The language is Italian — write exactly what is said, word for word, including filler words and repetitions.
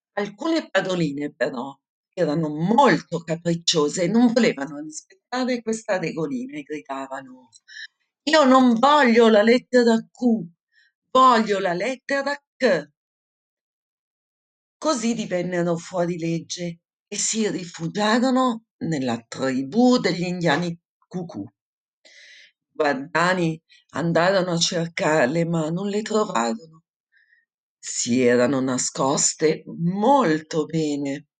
Alcune padroline però erano molto capricciose e non volevano rispettare questa regolina e gridavano: Io non voglio la lettera Q, voglio la lettera C. Così divennero fuorilegge e si rifugiarono nella tribù degli indiani Cucù. I guardiani andarono a cercarle, ma non le trovarono. Si erano nascoste molto bene.